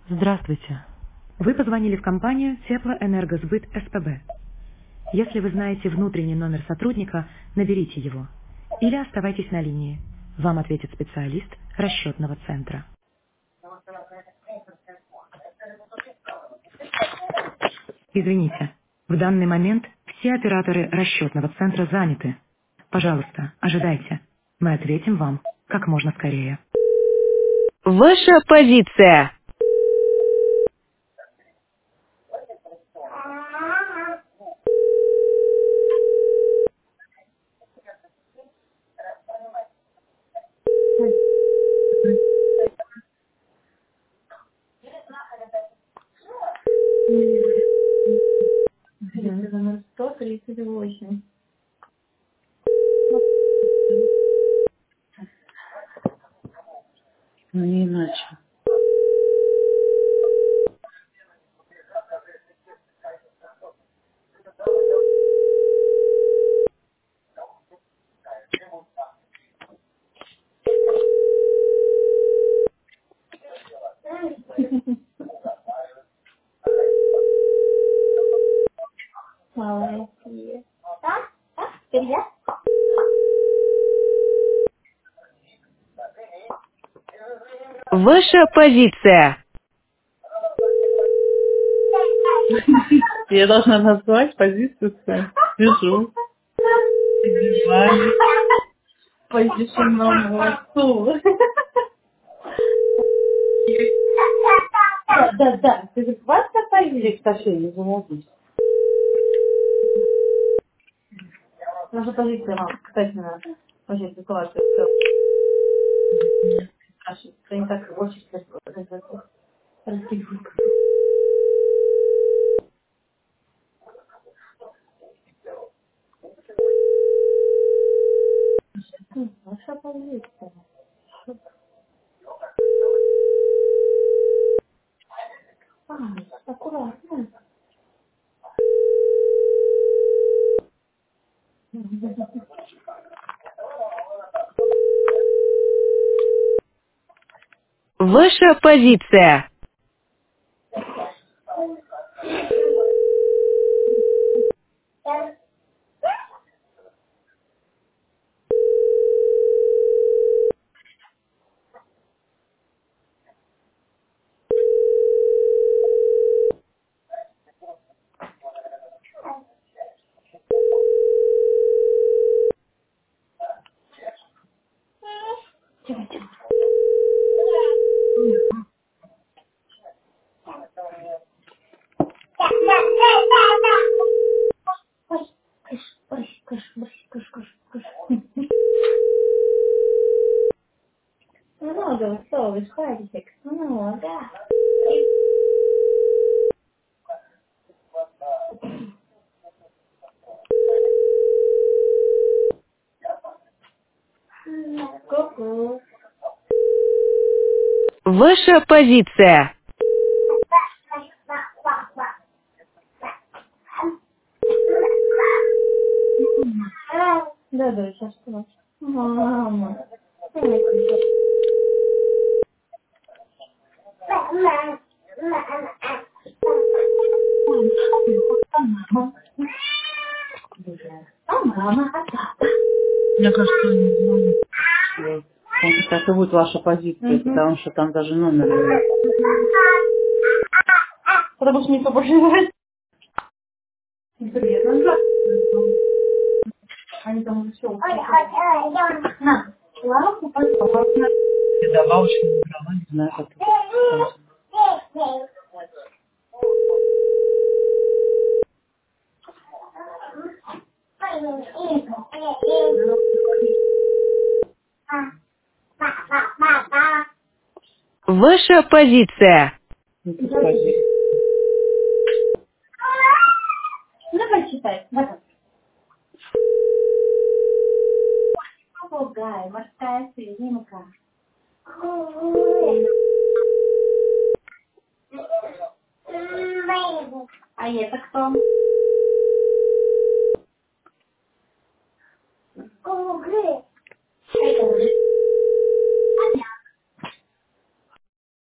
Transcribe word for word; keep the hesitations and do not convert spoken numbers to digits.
Здравствуйте. Вы позвонили в компанию Теплоэнергосбыт СПБ. Если вы знаете внутренний номер сотрудника, наберите его. Или оставайтесь на линии. Вам ответит специалист расчетного центра. Извините, в данный момент все операторы расчетного центра заняты. Пожалуйста, ожидайте. Мы ответим вам как можно скорее. Ваша позиция. Номер сто тридцать восемь. Ну, не иначе. Молодец. Так? Так? Теперь я? Ваша позиция. Я должна назвать позицию свою. Вяжу. Одеваю. Позишен номер сто. Да, да, да. Ты же хватка поедешь, Ташей, замолчишь. Наша позиция вам, кстати, на вообще ситуацию. Саша, ты не так очень раскидывай. Наша позиция. Ай, аккуратно. Ваша позиция. Ой, кыш, ой, кыш, кыш, кыш, кыш, кыш. Много, солнышко, хватит. Много. Ку-ку. Ваша позиция. Да, да, сейчас что? Мама. А мама, а папа? Мне кажется, он не знает. Вот. Он так и будет ваша позиция, потому что там даже номера нет. Потому что никто больше не знает. Неприятно. Они там уже все. На, лапу, пожалуйста. И добавочку не брала, не знаю, как это. Ваша позиция. Это позиция. Давай читай. Вот. Попугай, морская свинка. А это кто?